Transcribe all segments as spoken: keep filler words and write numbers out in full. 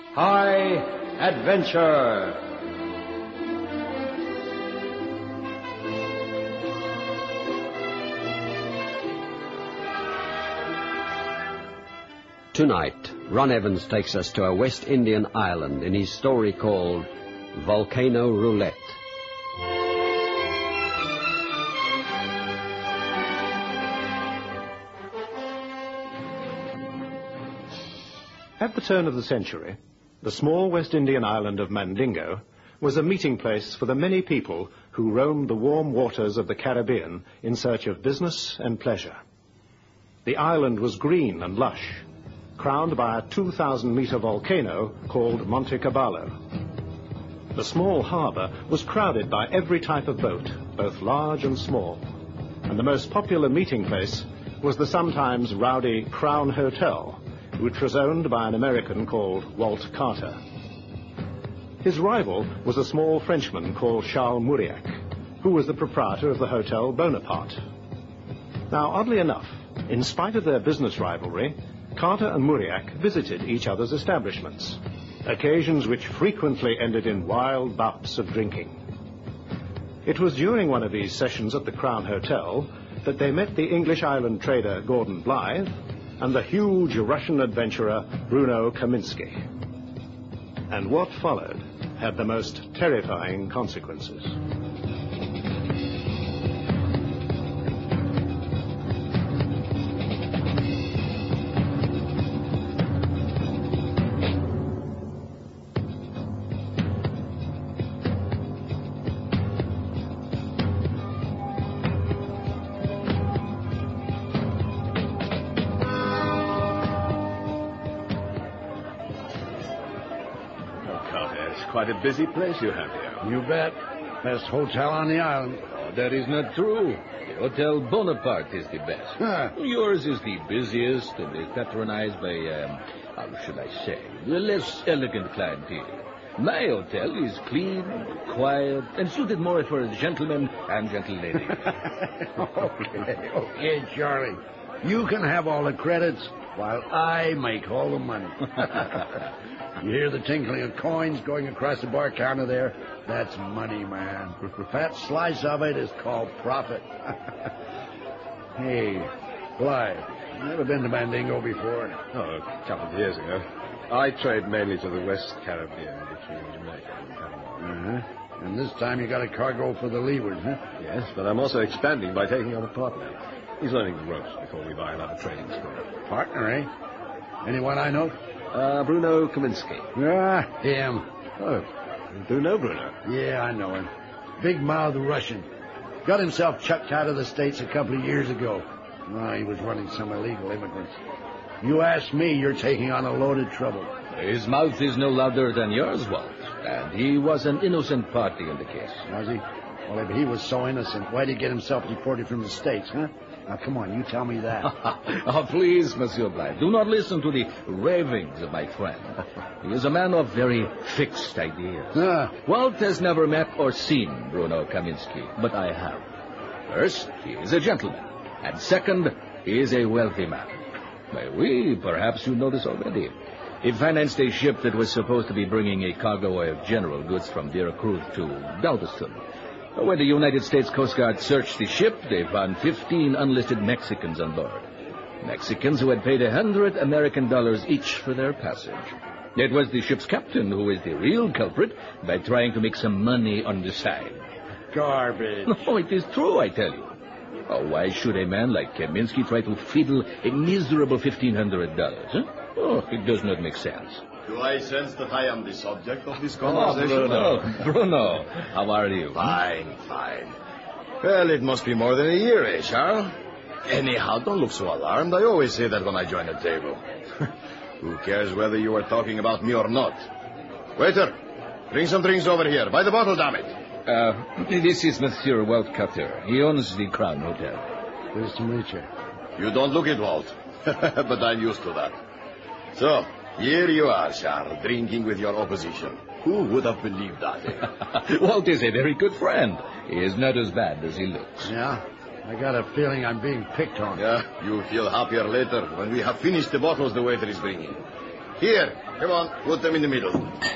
High Adventure. Tonight, Ron Evans takes us to a West Indian island in his story called Volcano Roulette. At the turn of the century, the small West Indian island of Mandingo was a meeting place for the many people who roamed the warm waters of the Caribbean in search of business and pleasure. The island was green and lush, crowned by a two thousand meter volcano called Monte Caballo. The small harbour was crowded by every type of boat, both large and small, and the most popular meeting place was the sometimes rowdy Crown Hotel, which was owned by an American called Walt Carter. His rival was a small Frenchman called Charles Mauriac, who was the proprietor of the Hotel Bonaparte. Now, oddly enough, in spite of their business rivalry, Carter and Mauriac visited each other's establishments, occasions which frequently ended in wild bouts of drinking. It was during one of these sessions at the Crown Hotel that they met the English island trader Gordon Blythe and the huge Russian adventurer Bruno Kaminsky. And what followed had the most terrifying consequences. Quite a busy place you have here. You bet. Best hotel on the island. Oh, that is not true. The Hotel Bonaparte is the best. Huh. Yours is the busiest and is patronized by, um, how should I say, the less elegant clientele. My hotel is clean, quiet, and suited more for gentlemen and gentle ladies. okay, okay, Charlie. You can have all the credits while I make all the money. You hear the tinkling of coins going across the bar counter there? That's money, man. A fat slice of it is called profit. Hey, Blythe, never been to Mandingo before? Oh, a couple of years ago. I trade mainly to the West Caribbean between Jamaica and Panama. Uh-huh. And this time you got a cargo for the leeward, huh? Yes, but I'm also expanding by taking on a partner. He's learning the ropes before we buy another trading schooner. Partner, eh? Anyone I know? Uh, Bruno Kaminsky. Ah, him. Oh, you do know Bruno? Yeah, I know him. Big-mouthed Russian. Got himself chucked out of the States a couple of years ago. Oh, he was running some illegal immigrants. You ask me, you're taking on a load of trouble. His mouth is no louder than yours, Walt. And he was an innocent party in the case. Was he? Well, if he was so innocent, why'd he get himself deported from the States, huh? Now, come on, you tell me that. Oh, please, Monsieur Blythe, do not listen to the ravings of my friend. He is a man of very fixed ideas. Ah. Walt has never met or seen Bruno Kaminsky, but I have. First, he is a gentleman. And second, he is a wealthy man. By we, perhaps you know this already. He financed a ship that was supposed to be bringing a cargo of general goods from Veracruz to Galveston. When the United States Coast Guard searched the ship, they found fifteen unlisted Mexicans on board. Mexicans who had paid a hundred American dollars each for their passage. It was the ship's captain who was the real culprit by trying to make some money on the side. Garbage. No, it is true, I tell you. Oh, why should a man like Kaminsky try to fiddle a miserable fifteen hundred dollars? Huh? Oh, it does not make sense. Do I sense that I am the subject of this Oh, conversation? Bruno, Bruno, how are you? Fine, fine. Well, it must be more than a year, eh, Charles? Anyhow, don't look so alarmed. I always say that when I join a table. Who cares whether you are talking about me or not? Waiter, bring some drinks over here. By the bottle, damn it. Uh, this is Monsieur Walt Cutter. He owns the Crown Hotel. Nice to meet you. You don't look it, Walt. But I'm used to that. So, here you are, Charles, drinking with your opposition. Who would have believed that? Eh? Walt is a very good friend. He is not as bad as he looks. Yeah? I got a feeling I'm being picked on. Yeah, you'll feel happier later when we have finished the bottles the waiter is bringing. Here, come on, put them in the middle.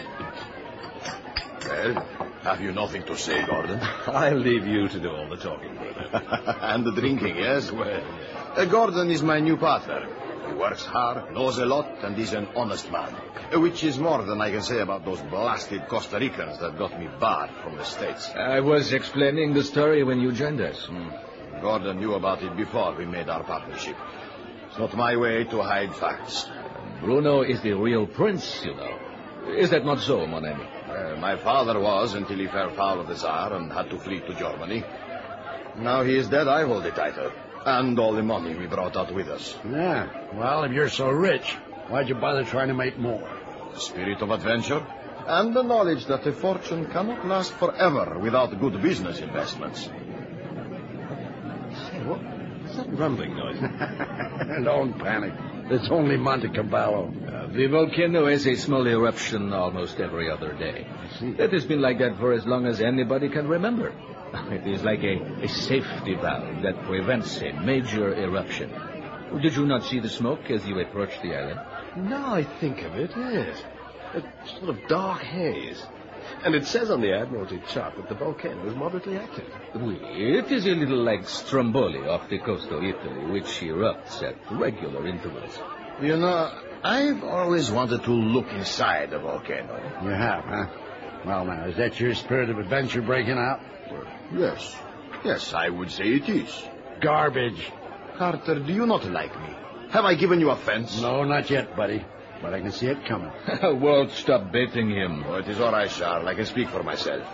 Well, have you nothing to say, Gordon? I'll leave you to do all the talking, brother. And the drinking, yes? Well, uh, Gordon is my new partner. He works hard, knows a lot, and is an honest man. Uh, which is more than I can say about those blasted Costa Ricans that got me barred from the States. I was explaining the story when you joined us. Hmm. Gordon knew about it before we made our partnership. It's not my way to hide facts. Bruno is the real prince, you know. Is that not so, mon ami? Uh, my father was until he fell foul of the Tsar and had to flee to Germany. Now he is dead, I hold the title. And all the money we brought out with us. Yeah, well, if you're so rich, why'd you bother trying to make more? The spirit of adventure. And the knowledge that a fortune cannot last forever without good business investments. Say, what, what's that rumbling noise? Don't panic. It's only Monte Cavallo. Uh, the volcano has a small eruption almost every other day. It has been like that for as long as anybody can remember. It is like a, a safety valve that prevents a major eruption. Did you not see the smoke as you approached the island? Now I think of it, yes. A sort of dark haze. And it says on the Admiralty chart that the volcano is moderately active. Oui, it is a little like Stromboli off the coast of Italy, which erupts at regular intervals. You know, I've always wanted to look inside a volcano. You have, huh? Well, now, is that your spirit of adventure breaking out? Yes. Yes, I would say it is. Garbage. Carter, do you not like me? Have I given you offense? No, not yet, buddy. But I can see it coming. Walt, stop baiting him. Oh, it is all right, Charles. I can speak for myself.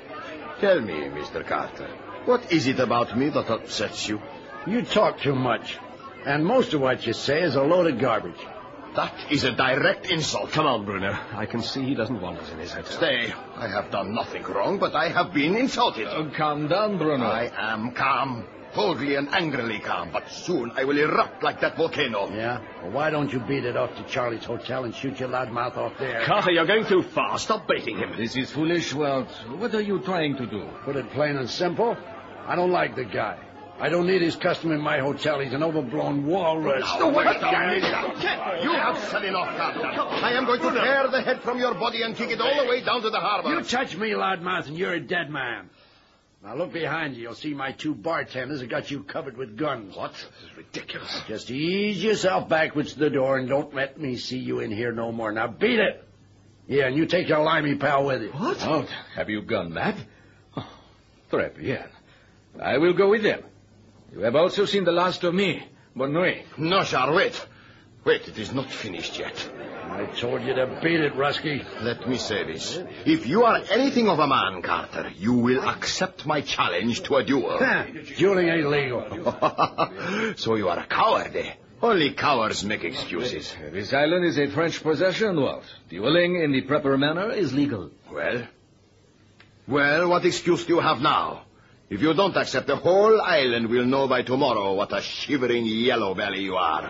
Tell me, Mister Carter, what is it about me that upsets you? You talk too much. And most of what you say is a load of garbage. That is a direct insult. Come on, Bruno. I can see he doesn't want us in his hotel. Stay. I have done nothing wrong, but I have been insulted. Oh, calm down, Bruno. I am calm. Coldly and angrily calm, but soon I will erupt like that volcano. Yeah? Well, why don't you beat it off to Charlie's hotel and shoot your loudmouth off there? Carter, you're going too far. Stop baiting him. This is foolish, Walt. What are you trying to do? Put it plain and simple. I don't like the guy. I don't need his custom in my hotel. He's an overblown walrus. No, wait a minute. You have said enough, Carter. I am going to tear the head from your body and kick it all the way down to the harbor. You touch me, loudmouth, and you're a dead man. Now look behind you. You'll see my two bartenders have got you covered with guns. What? This is ridiculous. Just ease yourself backwards to the door and don't let me see you in here no more. Now beat it. Yeah, and you take your limey pal with you. What? Oh, have you gone mad? Oh, très bien. I will go with them. You have also seen the last of me. Bonne nuit. No, Charles, wait. Wait, it is not finished yet. I told you to beat it, Rusky. Let me say this. If you are anything of a man, Carter, you will accept my challenge to a duel. Dueling ain't legal. So you are a coward, eh? Only cowards make excuses. This island is a French possession, Walt. Dueling in the proper manner is legal. Well? Well, what excuse do you have now? If you don't accept, the whole island will know by tomorrow what a shivering yellow belly you are.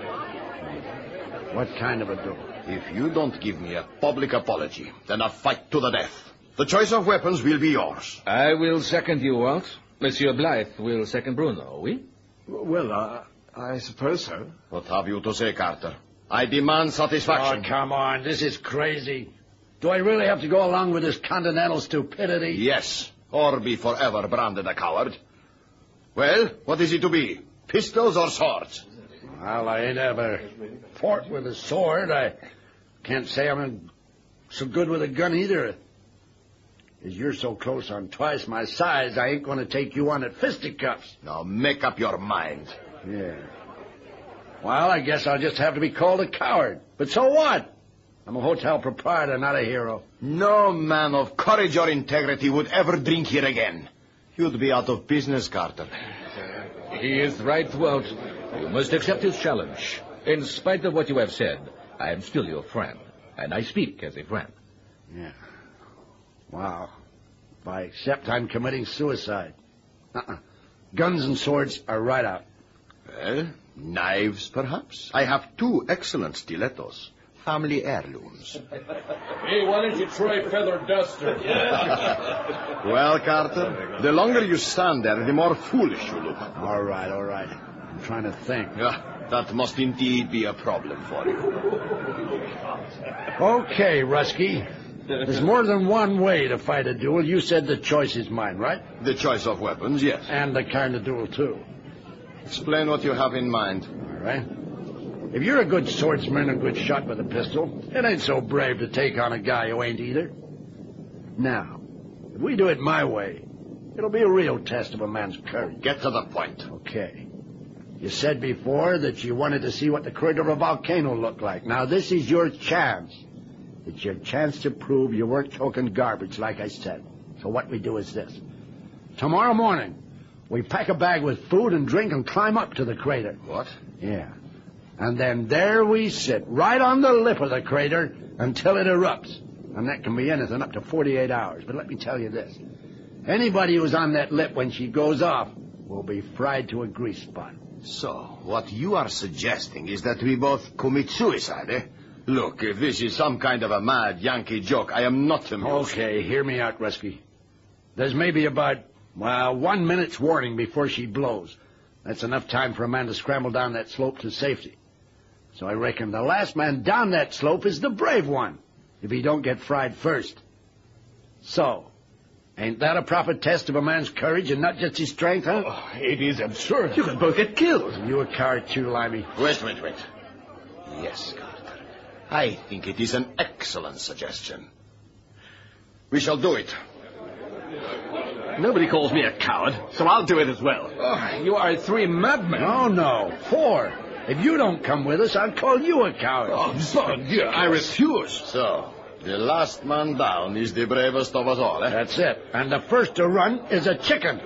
What kind of a duel? If you don't give me a public apology, then a fight to the death. The choice of weapons will be yours. I will second you, Walt. Monsieur Blythe will second Bruno, oui? Well, uh, I suppose so. What have you to say, Carter? I demand satisfaction. Oh, come on. This is crazy. Do I really have to go along with this continental stupidity? Yes, or be forever branded a coward. Well, what is it to be? Pistols or swords? Well, I ain't ever fought with a sword. I can't say I'm so good with a gun either. As you're so close on twice my size, I ain't going to take you on at fisticuffs. Now make up your mind. Yeah. Well, I guess I'll just have to be called a coward. But so what? I'm a hotel proprietor, not a hero. No man of courage or integrity would ever drink here again. You'd be out of business, Carter. He is right, Walt. You must accept his challenge. In spite of what you have said, I am still your friend, and I speak as a friend. Yeah. Wow. If I accept, I'm committing suicide. Uh-uh. Guns and swords are right out. Well, knives, perhaps? I have two excellent stilettos. Family heirlooms. Hey, why don't you try feather duster? Well, Carter, the longer you stand there, the more foolish you look. All right, all right. I'm trying to think. Yeah. That must indeed be a problem for you. Okay, Rusky. There's more than one way to fight a duel. You said the choice is mine, right? The choice of weapons, yes. And the kind of duel, too. Explain what you have in mind. All right. If you're a good swordsman, a good shot with a pistol, it ain't so brave to take on a guy who ain't either. Now, if we do it my way, it'll be a real test of a man's courage. Get to the point. Okay. You said before that you wanted to see what the crater of a volcano looked like. Now, this is your chance. It's your chance to prove you weren't talking garbage, like I said. So what we do is this. Tomorrow morning, we pack a bag with food and drink and climb up to the crater. What? Yeah. And then there we sit, right on the lip of the crater, until it erupts. And that can be anything up to forty-eight hours. But let me tell you this. Anybody who's on that lip when she goes off will be fried to a grease spot. So, what you are suggesting is that we both commit suicide, eh? Look, if this is some kind of a mad Yankee joke, I am not amused. Okay, hear me out, Rusky. There's maybe about, well, one minute's warning before she blows. That's enough time for a man to scramble down that slope to safety. So I reckon the last man down that slope is the brave one, if he don't get fried first. So, ain't that a proper test of a man's courage and not just his strength, huh? Oh, it is absurd. You could both get killed. You a coward too, Limey. Wait, wait, wait. Yes, Carter. I think it is an excellent suggestion. We shall do it. Nobody calls me a coward, so I'll do it as well. Oh, you are three madmen. No, no, four. If you don't come with us, I'll call you a coward. Oh, son, dear, I refuse. So, the last man down is the bravest of us all, eh? That's it. And the first to run is a chicken.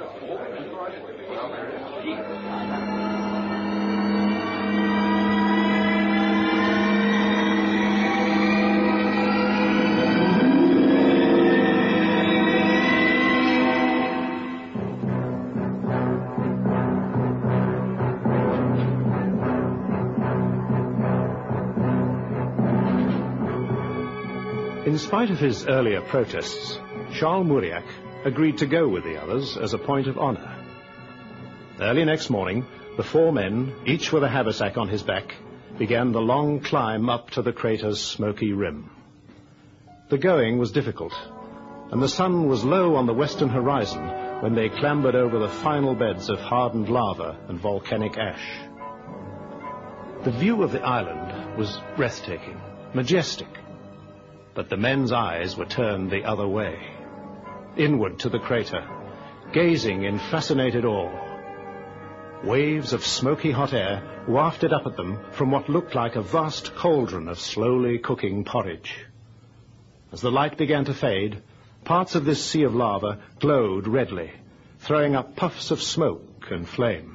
In spite of his earlier protests, Charles Mauriac agreed to go with the others as a point of honor. Early next morning, the four men, each with a haversack on his back, began the long climb up to the crater's smoky rim. The going was difficult, and the sun was low on the western horizon when they clambered over the final beds of hardened lava and volcanic ash. The view of the island was breathtaking, majestic. But the men's eyes were turned the other way, inward to the crater, gazing in fascinated awe. Waves of smoky hot air wafted up at them from what looked like a vast cauldron of slowly cooking porridge. As the light began to fade, parts of this sea of lava glowed redly, throwing up puffs of smoke and flame.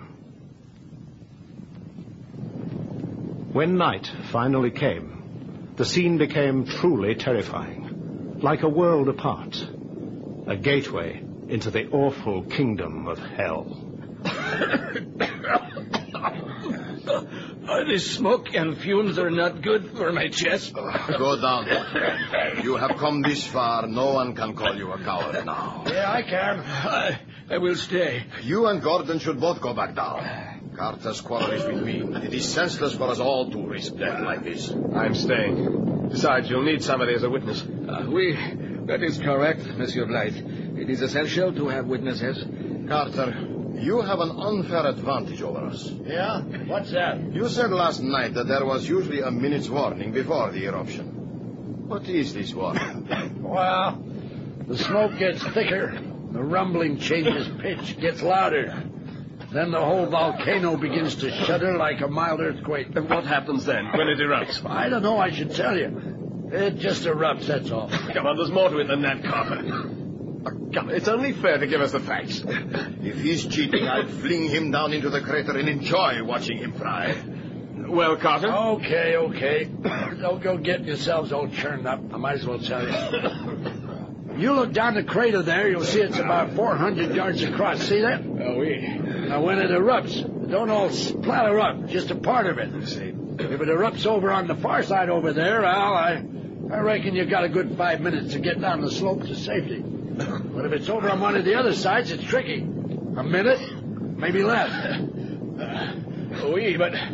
When night finally came, the scene became truly terrifying, like a world apart, a gateway into the awful kingdom of hell. Uh, this smoke and fumes are not good for my chest. Uh, go down. You have come this far, no one can call you a coward now. Yeah, I can. I, I will stay. You and Gordon should both go back down. Carter's quarrel is with me, and it is senseless for us all to risk death like this. I'm staying. Besides, you'll need somebody as a witness. Uh, we... That is correct, Monsieur Blythe. It is essential to have witnesses. Carter, you have an unfair advantage over us. Yeah? What's that? You said last night that there was usually a minute's warning before the eruption. What is this warning? Well, the smoke gets thicker, the rumbling changes pitch, gets louder. Then the whole volcano begins to shudder like a mild earthquake. And what happens then, when it erupts? I don't know, I should tell you. It just erupts, that's all. Come on, there's more to it than that, Carter. Oh, come on, it's only fair to give us the facts. If he's cheating, I'll fling him down into the crater and enjoy watching him fry. Well, Carter? Okay, okay. Don't go getting yourselves all churned up. I might as well tell you. You look down the crater there, you'll see it's about four hundred yards across. See that? Oh, oui. Now, when it erupts, it don't all splatter up, just a part of it. See, if it erupts over on the far side over there, Al, I, I reckon you got a good five minutes to get down the slope to safety. But if it's over on one of the other sides, it's tricky. A minute, maybe less. Uh, oui, but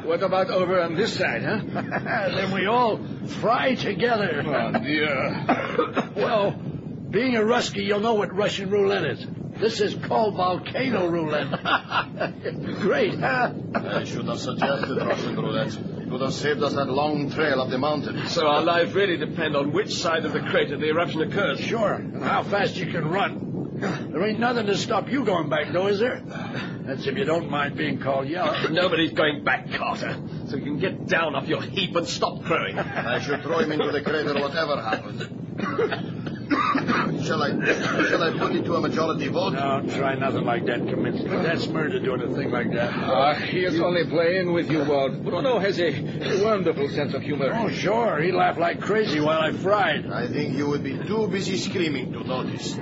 What about over on this side, huh? Then we all fry together. Oh, dear. Well, being a Ruskie, you'll know what Russian roulette is. This is called volcano roulette. Great, huh? I should have suggested Russian roulette. It would have saved us that long trail up the mountain. So our lives really depend on which side of the crater the eruption occurs. Sure, and how fast you can run. There ain't nothing to stop you going back, though, is there? That's if you don't mind being called yellow. Nobody's going back, Carter. So you can get down off your heap and stop crowing. I should throw him into the crater whatever happens. Shall I shall I put it to a majority vote? No, try nothing like that, Kaminsky. That's murder doing a thing like that. Ah, he is only playing with you, Walt. Bruno has a wonderful sense of humor. Oh, sure. He laughed like crazy while I fried. I think you would be too busy screaming to notice.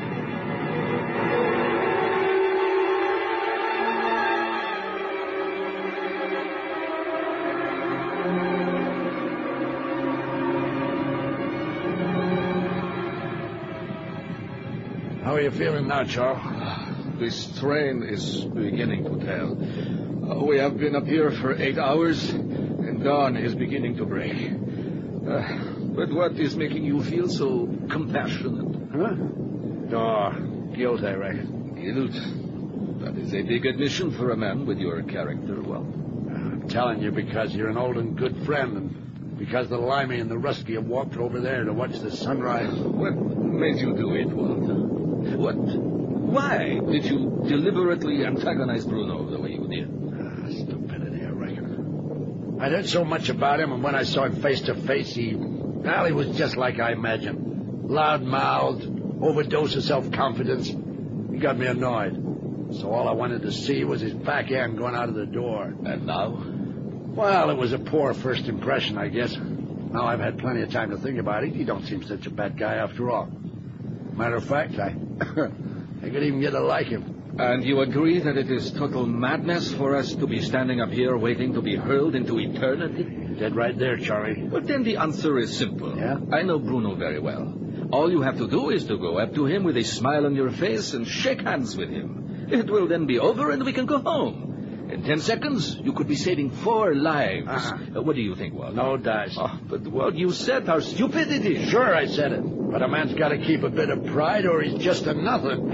How are you feeling now, Charles? This train is beginning to tell. Uh, we have been up here for eight hours, and dawn is beginning to break. Uh, but what is making you feel so compassionate? Huh? Oh, guilt, I reckon. Guilt? That is a big admission for a man with your character, Walt. I'm telling you because you're an old and good friend, and because the Limey and the Ruskie have walked over there to watch the sunrise. What made you do it, Walt? What? Why did you deliberately antagonize Bruno the way you did? Ah, stupidity, I reckon. I'd heard so much about him, and when I saw him face to face, he... Well, he was just like I imagined. Loud-mouthed, overdose of self-confidence. He got me annoyed. So all I wanted to see was his back end going out of the door. And now? Well, it was a poor first impression, I guess. Now I've had plenty of time to think about it. He don't seem such a bad guy after all. Matter of fact, I... I could even get to like him. And you agree that it is total madness for us to be standing up here waiting to be hurled into eternity? Dead right there, Charlie. But then the answer is simple. Yeah? I know Bruno very well. All you have to do is to go up to him with a smile on your face and shake hands with him. It will then be over and we can go home. In ten seconds, you could be saving four lives. Uh-huh. Uh, what do you think, Walt? No dice. Oh, but what you said are stupidity. Sure, I said it. But a man's got to keep a bit of pride or he's just a nothing.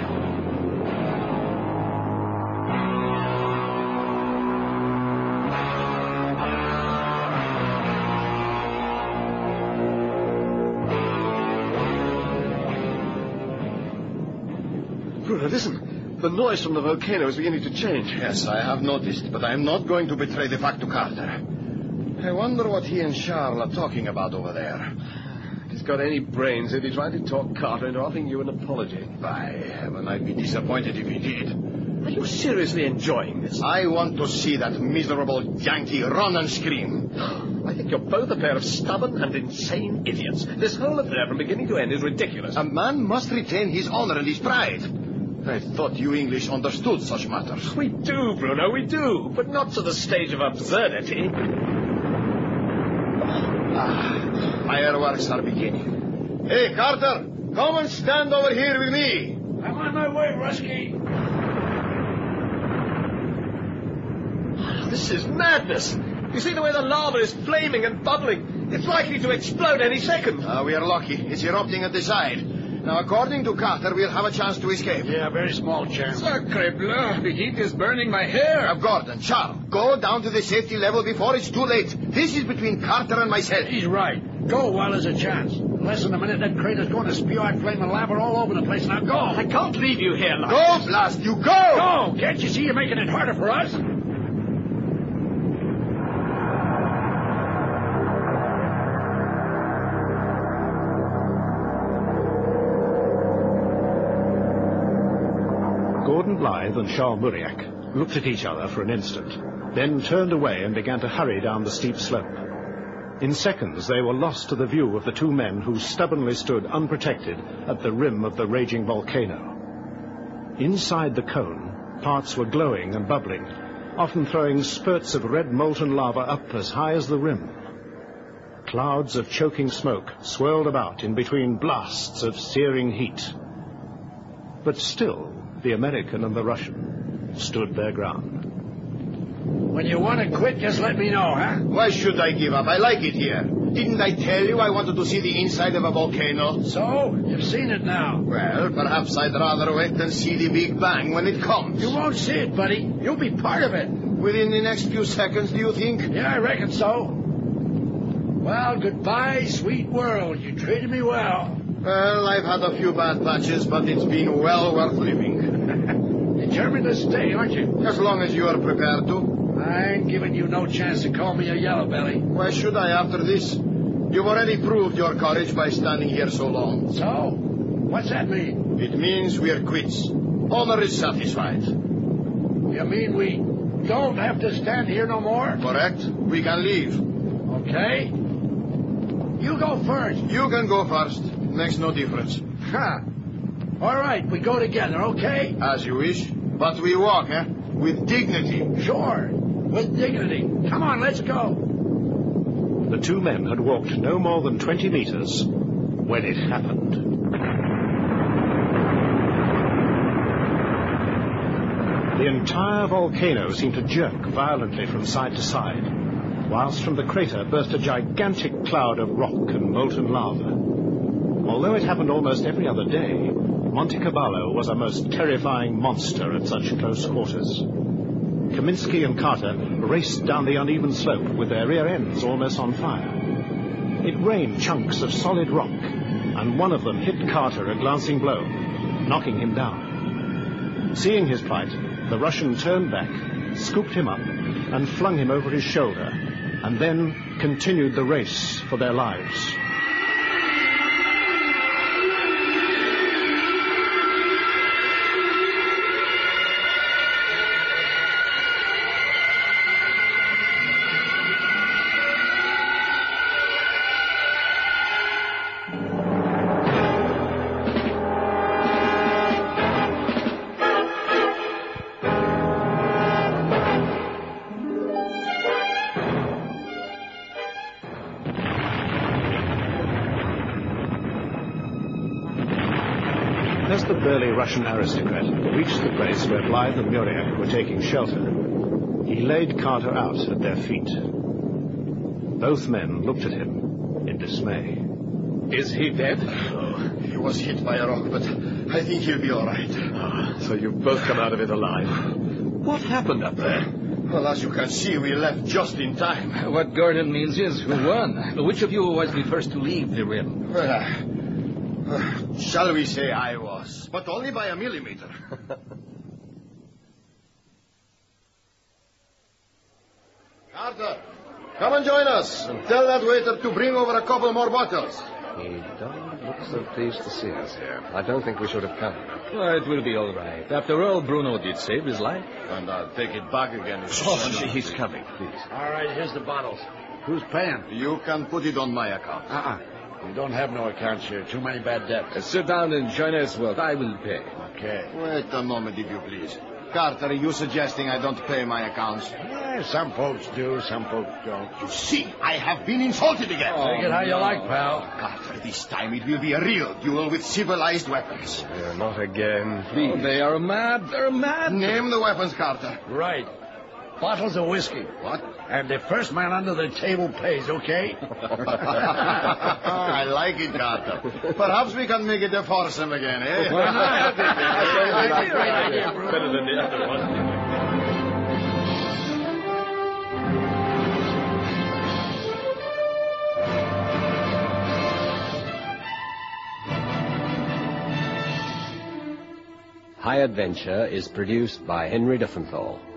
Bruno, listen. The noise from the volcano is beginning to change. Yes, I have noticed, but I am not going to betray the fact to Carter. I wonder what he and Charles are talking about over there. If he's got any brains, he'd be trying to talk Carter into offering you an apology. By heaven, I'd be disappointed if he did. Are you seriously enjoying this? I want to see that miserable Yankee run and scream. I think you're both a pair of stubborn and insane idiots. This whole affair from beginning to end is ridiculous. A man must retain his honor and his pride. I thought you English understood such matters. We do, Bruno, we do, but not to the stage of absurdity. Ah, fireworks are beginning. Hey, Carter, come and stand over here with me. I'm on my way, Ruskie. This is madness. You see the way the lava is flaming and bubbling? It's likely to explode any second. Uh, we are lucky. It's erupting at the side. Now, according to Carter, we'll have a chance to escape. Yeah, very small chance. Sacre bleu, the heat is burning my hair. Now, Gordon, Charles, go down to the safety level before it's too late. This is between Carter and myself. He's right. Go while there's a chance. In less than a minute, that crater's going to spew out flame and lava all over the place. Now, go. I can't leave you here like Go, this. blast you, go! Go! Can't you see you're making it harder for us? Gordon Blythe and Charles Muriac looked at each other for an instant, then turned away and began to hurry down the steep slope. In seconds, they were lost to the view of the two men who stubbornly stood unprotected at the rim of the raging volcano. Inside the cone, parts were glowing and bubbling, often throwing spurts of red molten lava up as high as the rim. Clouds of choking smoke swirled about in between blasts of searing heat. But still, the American and the Russian stood their ground. When you want to quit, just let me know, huh? Why should I give up? I like it here. Didn't I tell you I wanted to see the inside of a volcano? So? You've seen it now. Well, perhaps I'd rather wait and see the Big Bang when it comes. You won't see it, buddy. You'll be part of it. Within the next few seconds, do you think? Yeah, I reckon so. Well, goodbye, sweet world. You treated me well. Well, I've had a few bad patches, but it's been well worth living. Determined to stay, aren't you? As long as you are prepared to. I ain't giving you no chance to call me a yellow belly. Why should I after this? You've already proved your courage by standing here so long. So? What's that mean? It means we're quits. Honor is satisfied. You mean we don't have to stand here no more? Correct. We can leave. Okay. You go first. You can go first. Makes no difference. Ha! All right, we go together, okay? As you wish. But we walk, eh? With dignity. Sure. With dignity. Come on, let's go. The two men had walked no more than twenty meters when it happened. The entire volcano seemed to jerk violently from side to side, whilst from the crater burst a gigantic cloud of rock and molten lava. Although it happened almost every other day, Monte Caballo was a most terrifying monster at such close quarters. Kaminsky and Carter raced down the uneven slope with their rear ends almost on fire. It rained chunks of solid rock, and one of them hit Carter a glancing blow, knocking him down. Seeing his plight, the Russian turned back, scooped him up, and flung him over his shoulder, and then continued the race for their lives. As the burly Russian aristocrat reached the place where Blythe and Muriak were taking shelter, he laid Carter out at their feet. Both men looked at him in dismay. Is he dead? Oh, he was hit by a rock, but I think he'll be all right. Ah, so you've both come out of it alive. What happened up there? Well, as you can see, we left just in time. What Gordon means is, who won? Which of you was the first to leave the rim? Well, uh, uh, shall we say I was, but only by a millimeter. Carter, come and join us, and tell that waiter to bring over a couple more bottles. He don't look so pleased to see us here. I don't think we should have come. Well, it will be all right. After all, Bruno did save his life. And I'll take it back again. Oh, he's coming, please. All right, here's the bottles. Who's paying? You can put it on my account. Uh-uh. We don't have no accounts here. Too many bad debts. Uh, sit down and join us. Well, I will pay. Okay. Wait a moment, if you please. Carter, are you suggesting I don't pay my accounts? Yeah, some folks do, some folks don't. You see, I have been insulted again. Take it how you like, pal. Carter, this time it will be a real duel with civilized weapons. Yeah, not again. Please. Oh, they are mad. They're mad. Name the weapons, Carter. Right. Bottles of whiskey. What? And the first man under the table pays, okay? I like it, Carter. Perhaps we can make it a foursome again, eh? Why not? That's a great idea, Bruno. Better than the other one. High Adventure is produced by Henry Diffenthal.